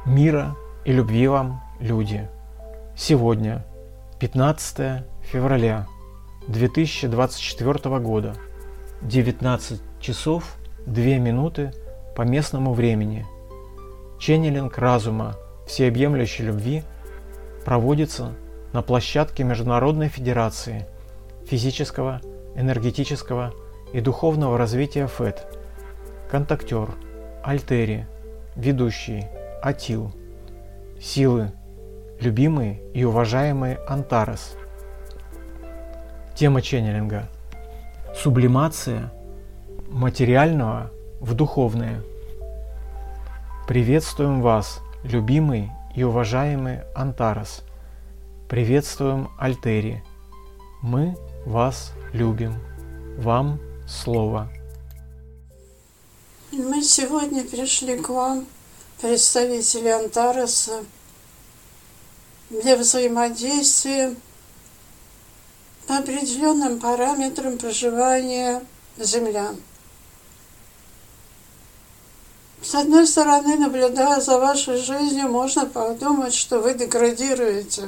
Мира и любви вам, люди! Сегодня, 15 февраля 2024 года, 19 часов 2 минуты по местному времени, ченнелинг разума всеобъемлющей любви проводится на площадке Международной Федерации физического, энергетического и духовного развития ФЭД. Контактер, Альтери, ведущий, Атил. Силы, любимые и уважаемые Антарес. Тема ченнелинга: сублимация материального в духовное. Приветствуем вас, любимый и уважаемый Антарес. Приветствуем, Альтери. Мы вас любим. Вам слово. Мы сегодня пришли к вам, представители Антареса, для взаимодействия по определенным параметрам проживания землян. С одной стороны, наблюдая за вашей жизнью, можно подумать, что вы деградируете.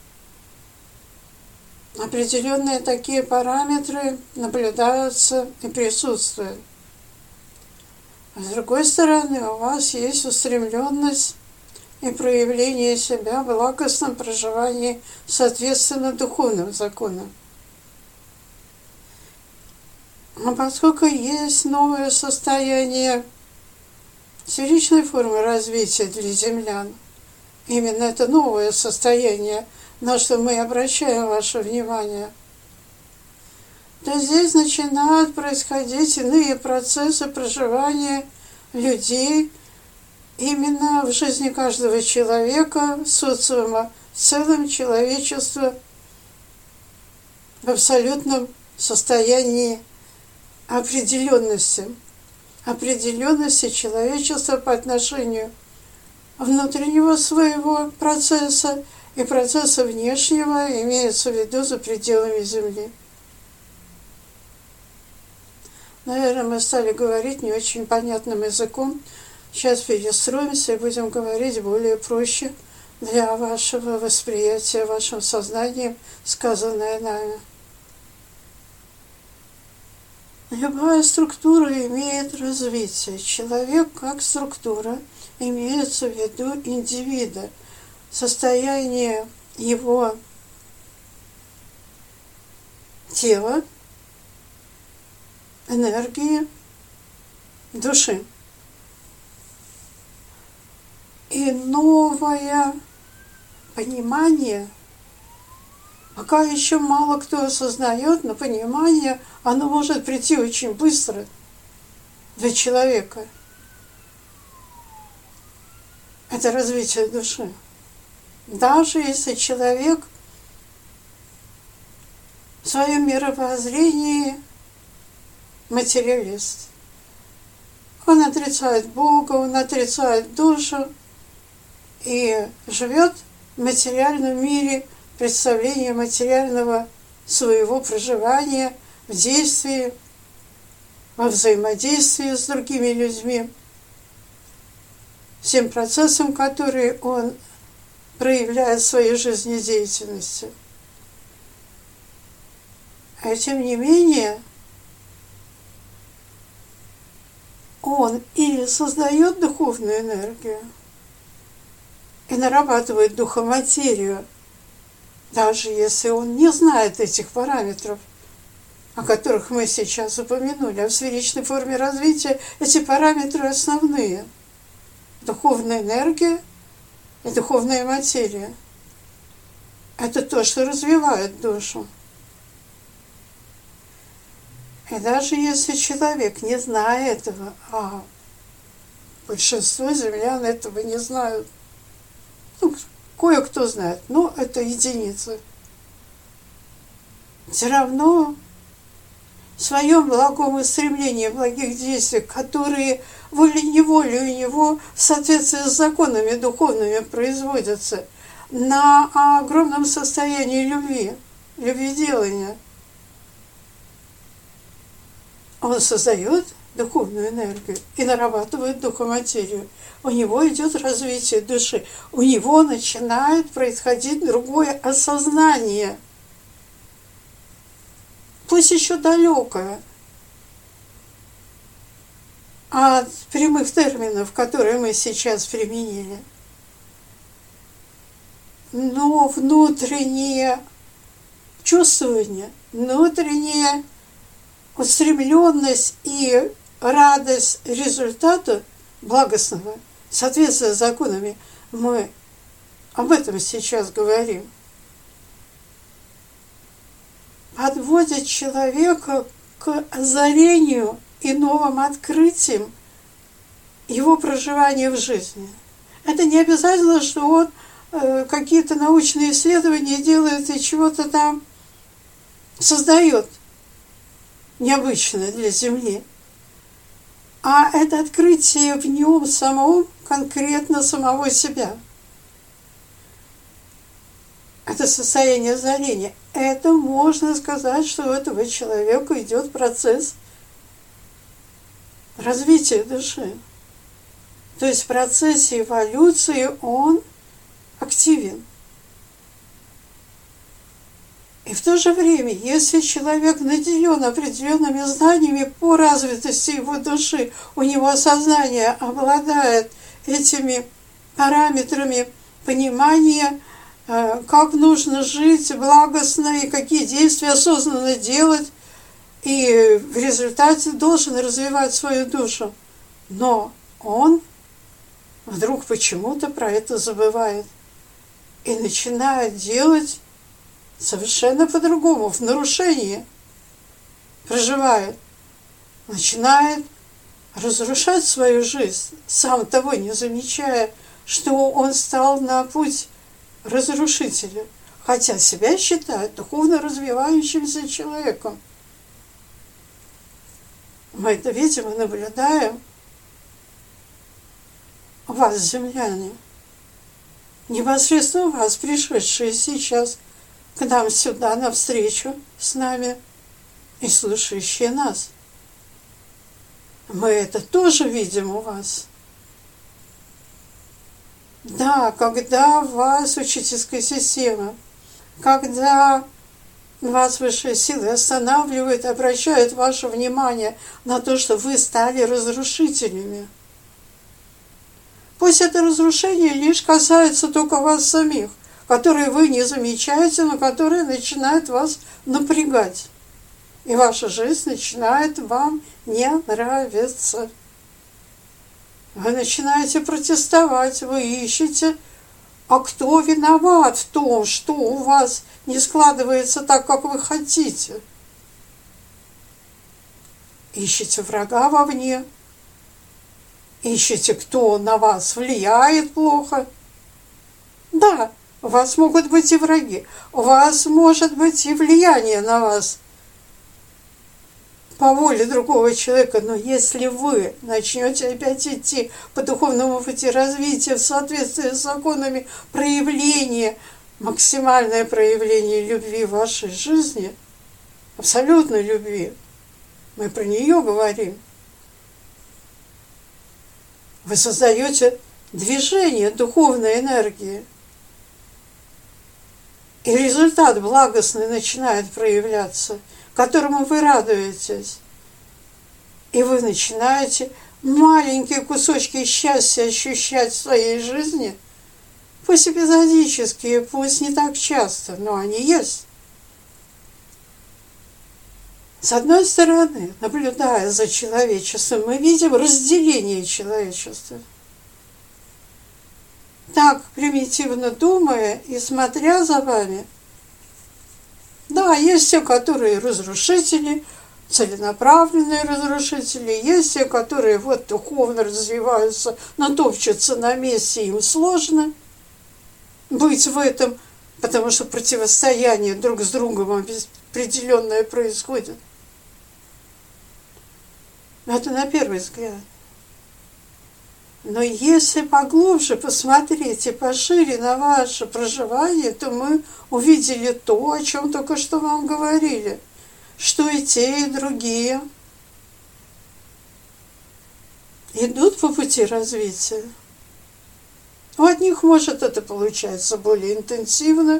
Определенные такие параметры наблюдаются и присутствуют. А с другой стороны, у вас есть устремленность и проявление себя в благостном проживании соответственно духовным законам. А поскольку есть новое состояние сферичной формы развития для землян, именно это новое состояние, на что мы обращаем ваше внимание, то здесь начинают происходить иные процессы проживания людей именно в жизни каждого человека, социума, в целом человечества в абсолютном состоянии определенности человечества по отношению внутреннего своего процесса и процесса внешнего, имеется в виду за пределами Земли. Наверное, мы стали говорить не очень понятным языком. Сейчас перестроимся и будем говорить более проще для вашего восприятия, вашим сознанием, сказанное нами. Любая структура имеет развитие. Человек как структура имеется в виду индивида, состояние его тела, энергии, души. И новое понимание, пока еще мало кто осознает, но понимание, оно может прийти очень быстро для человека. Это развитие души. Даже если человек в своем мировоззрении материалист. Он отрицает Бога, он отрицает душу и живет в материальном мире, представление материального своего проживания в действии, во взаимодействии с другими людьми, всем процессам, которые он проявляет в своей жизнедеятельности. А тем не менее, он или создает духовную энергию и нарабатывает духоматерию, даже если он не знает этих параметров, о которых мы сейчас упомянули. А в сферичной форме развития эти параметры основные. Духовная энергия и духовная материя. Это то, что развивает душу. И даже если человек не знает этого, а большинство землян этого не знают, кое-кто знает, но это единицы, все равно в своем благом устремлении, благих действиях, которые волей-неволей у него в соответствии с законами духовными производятся, на огромном состоянии любви делания, он создает духовную энергию и нарабатывает духоматерию. У него идет развитие души, у него начинает происходить другое осознание, пусть еще далекое от прямых терминов, которые мы сейчас применили. Но внутреннее чувствование, внутренняя устремленность и радость результата благостного, соответствия с законами, мы об этом сейчас говорим, подводит человека к озарению и новым открытиям его проживания в жизни. Это не обязательно, что он какие-то научные исследования делает и чего-то там создает необычное для Земли. А это открытие в нем самом, конкретно самого себя. Это состояние озарения. Это можно сказать, что у этого человека идет процесс развития души. То есть в процессе эволюции он активен. И в то же время, если человек наделен определенными знаниями по развитости его души, у него сознание обладает этими параметрами понимания, как нужно жить благостно и какие действия осознанно делать, и в результате должен развивать свою душу. Но он вдруг почему-то про это забывает и начинает делать совершенно по-другому, в нарушении проживает, начинает разрушать свою жизнь, сам того не замечая, что он стал на путь разрушителя, хотя себя считает духовно развивающимся человеком. Мы это видим и наблюдаем. У вас, земляне, непосредственно у вас, пришедшие сейчас к нам сюда навстречу с нами и слушающие нас. Мы это тоже видим у вас. Да, когда у вас учительская система, когда вас высшие силы останавливают, обращают ваше внимание на то, что вы стали разрушителями. Пусть это разрушение лишь касается только вас самих, которые вы не замечаете, но которые начинают вас напрягать. И ваша жизнь начинает вам не нравиться. Вы начинаете протестовать, вы ищете, а кто виноват в том, что у вас не складывается так, как вы хотите. Ищете врага вовне, ищете, кто на вас влияет плохо. Да, у вас могут быть и враги, у вас может быть и влияние на вас по воле другого человека, но если вы начнете опять идти по духовному пути развития в соответствии с законами проявления, максимальное проявление любви в вашей жизни, абсолютной любви, мы про нее говорим, вы создаете движение духовной энергии, и результат благостный начинает проявляться, которому вы радуетесь. И вы начинаете маленькие кусочки счастья ощущать в своей жизни, пусть эпизодические, пусть не так часто, но они есть. С одной стороны, наблюдая за человечеством, мы видим разделение человечества. Так, примитивно думая и смотря за вами, да, есть те, которые разрушители, целенаправленные разрушители, есть те, которые вот духовно развиваются, но топчутся на месте, им сложно быть в этом, потому что противостояние друг с другом определенное происходит. Это на первый взгляд. Но если поглубже посмотреть и пошире на ваше проживание, то мы увидели то, о чем только что вам говорили, что и те, и другие идут по пути развития. У одних, может, это получается более интенсивно,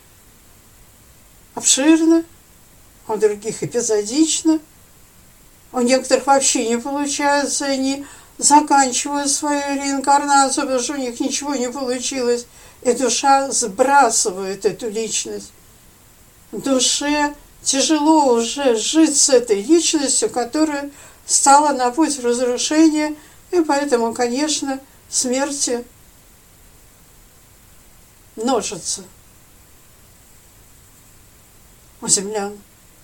обширно, у других эпизодично, у некоторых вообще не получается, они заканчивают свою реинкарнацию, потому что у них ничего не получилось, и душа сбрасывает эту личность. Душе тяжело уже жить с этой личностью, которая стала на путь разрушения, и поэтому, конечно, смерти множатся у землян.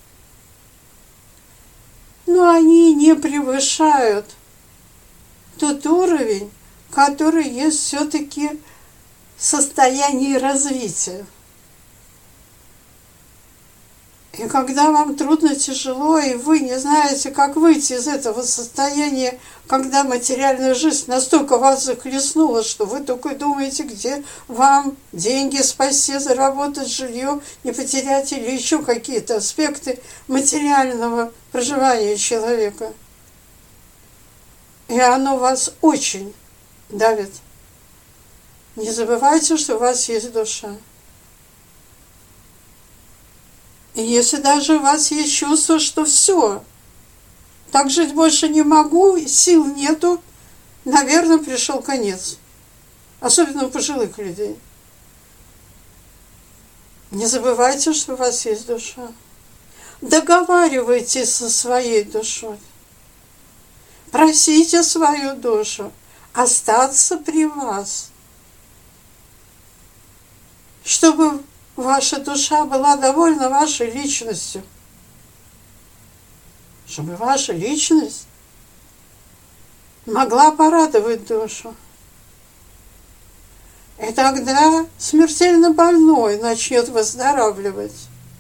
Но они не превышают тот уровень, который есть все-таки в состоянии развития. И когда вам трудно, тяжело, и вы не знаете, как выйти из этого состояния, когда материальная жизнь настолько вас захлестнула, что вы только думаете, где вам деньги спасти, заработать жилье, не потерять или еще какие-то аспекты материального проживания человека. И оно вас очень давит. Не забывайте, что у вас есть душа. И если даже у вас есть чувство, что все, так жить больше не могу, сил нету, наверное, пришел конец. Особенно у пожилых людей. Не забывайте, что у вас есть душа. Договаривайтесь со своей душой. Просите свою душу остаться при вас, чтобы ваша душа была довольна вашей личностью, чтобы ваша личность могла порадовать душу. И тогда смертельно больной начнет выздоравливать.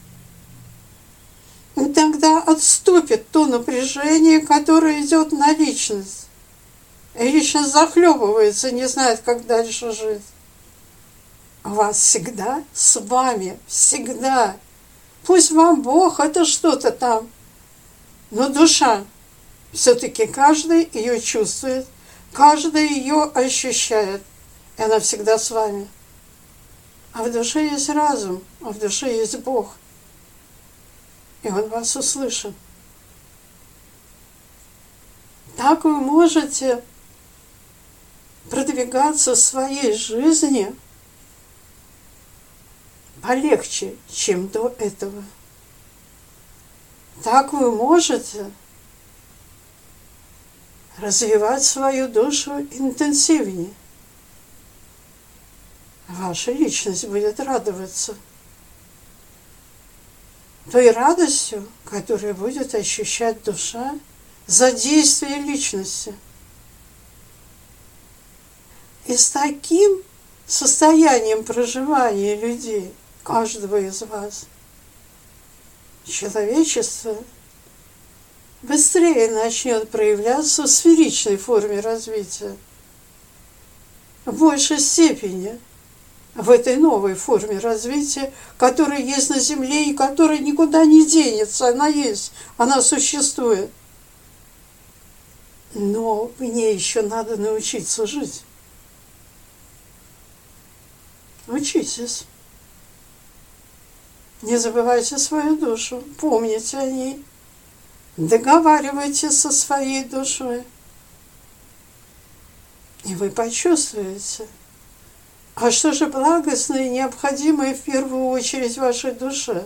И тогда отступит то напряжение, которое идет на личность. И личность захлебывается, не знает, как дальше жить. У вас всегда с вами, всегда. Пусть вам Бог это что-то там, но душа все-таки каждый ее чувствует, каждый ее ощущает, и она всегда с вами. А в душе есть разум, а в душе есть Бог, и Он вас услышит. Так вы можете продвигаться в своей жизни полегче, чем до этого. Так вы можете развивать свою душу интенсивнее. Ваша личность будет радоваться той радостью, которую будет ощущать душа за действие личности. И с таким состоянием проживания людей, каждого из вас, человечество быстрее начнет проявляться в сферичной форме развития, в большей степени в этой новой форме развития, которая есть на Земле и которая никуда не денется, она есть, она существует. Но в ней еще надо научиться жить. Учитесь. Не забывайте свою душу, помните о ней, договаривайтесь со своей душой, и вы почувствуете, а что же благостное и необходимое в первую очередь вашей душе.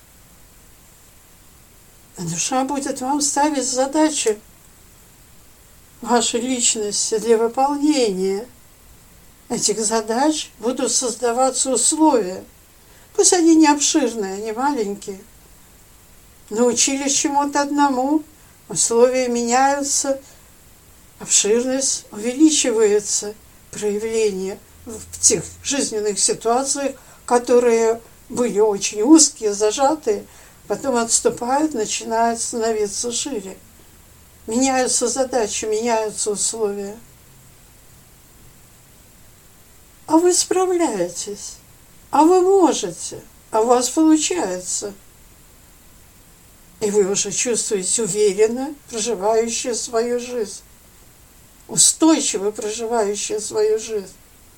Душа будет вам ставить задачи вашей личности для выполнения этих задач, будут создаваться условия. Пусть они не обширные, не маленькие. Научились чему-то одному, условия меняются, обширность увеличивается, проявление в тех жизненных ситуациях, которые были очень узкие, зажатые, потом отступают, начинают становиться шире. Меняются задачи, меняются условия. А вы справляетесь. А вы можете, а у вас получается. И вы уже чувствуете уверенно, проживающую свою жизнь. устойчиво проживающее свою жизнь,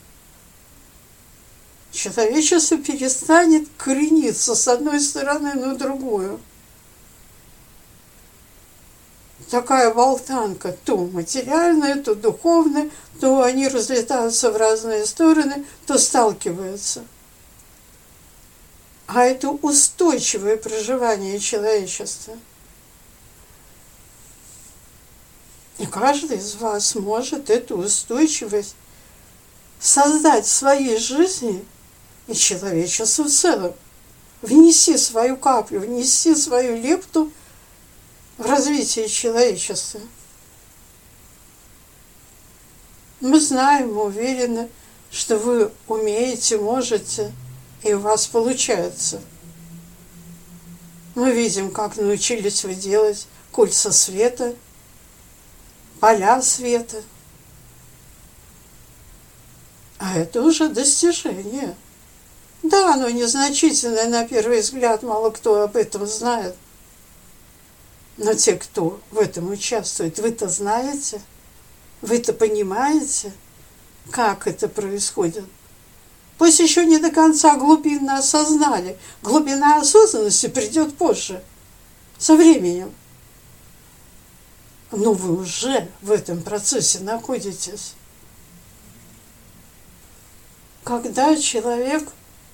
человечество перестанет корениться с одной стороны на другую. Такая болтанка, то материальная, то духовная, то они разлетаются в разные стороны, то сталкиваются. А это устойчивое проживание человечества. И каждый из вас может эту устойчивость создать в своей жизни и человечеству в целом. Внеси свою каплю, внеси свою лепту в развитие человечества. Мы знаем, мы уверены, что вы умеете, можете, и у вас получается. Мы видим, как научились вы делать кольца света, поля света. А это уже достижение. Да, оно незначительное на первый взгляд, мало кто об этом знает. Но те, кто в этом участвует, вы-то знаете, вы-то понимаете, как это происходит. Пусть еще не до конца глубинно осознали. Глубина осознанности придет позже, со временем. Но вы уже в этом процессе находитесь. Когда человек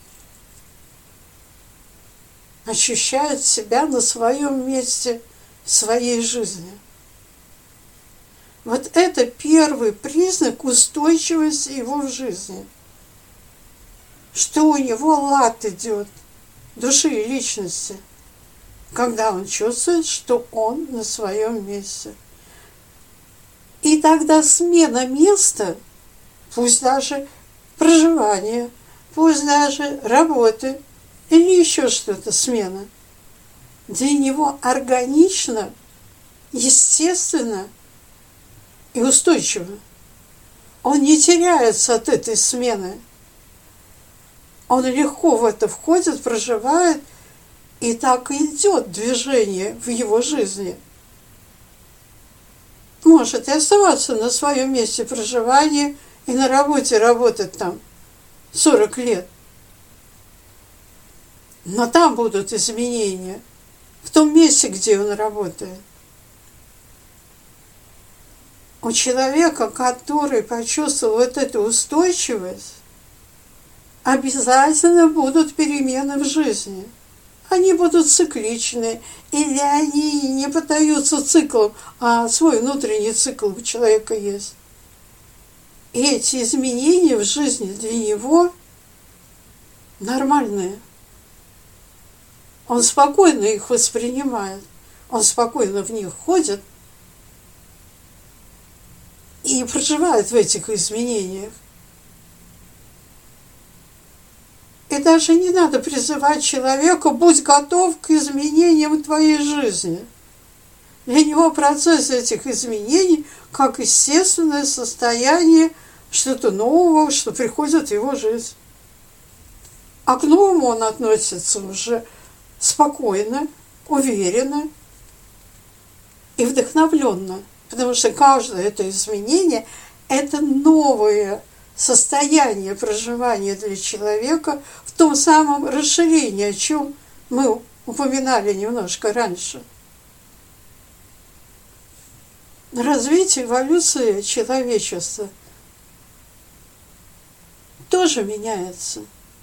ощущает себя на своем месте в своей жизни. Вот это первый признак устойчивости его в жизни. Что у него лад идет души и личности, когда он чувствует, что он на своем месте. И тогда смена места, пусть даже проживание, пусть даже работы или еще что-то, смена, для него органично, естественно и устойчиво. Он не теряется от этой смены. Он легко в это входит, проживает, и так идет движение в его жизни. Может и оставаться на своем месте проживания и на работе работать там 40 лет. Но там будут изменения, в том месте, где он работает. У человека, который почувствовал вот эту устойчивость, обязательно будут перемены в жизни. Они будут цикличны, или они не поддаются циклам, а свой внутренний цикл у человека есть. И эти изменения в жизни для него нормальные. Он спокойно их воспринимает, он спокойно в них ходит и проживает в этих изменениях. И даже не надо призывать человека: будь готов к изменениям твоей жизни. Для него процесс этих изменений как естественное состояние что-то нового, что приходит в его жизнь. А к новому он относится уже спокойно, уверенно и вдохновленно, потому что каждое это изменение – это новое состояние проживания для человека в том самом расширении, о чем мы упоминали немножко раньше. Развитие, эволюция человечества тоже меняется.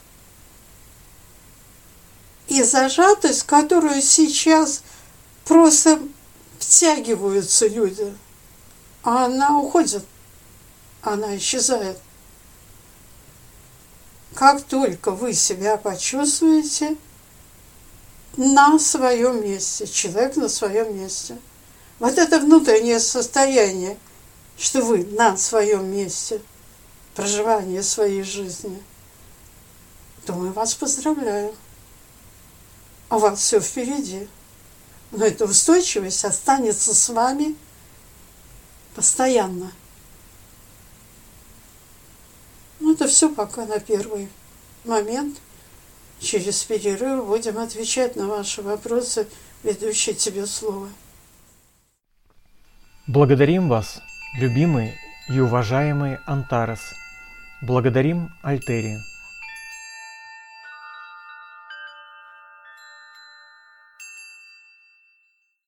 И зажатость, в которую сейчас просто втягиваются люди, а она уходит, она исчезает. Как только вы себя почувствуете на своем месте, человек на своем месте, вот это внутреннее состояние, что вы на своем месте, проживание своей жизни, то мы вас поздравляем. У вас все впереди. Но эта устойчивость останется с вами постоянно. Ну, это все пока на первый момент. Через перерыв будем отвечать на ваши вопросы, ведущий тебе слово. Благодарим вас, любимые и уважаемый Антарес, благодарим Альтери.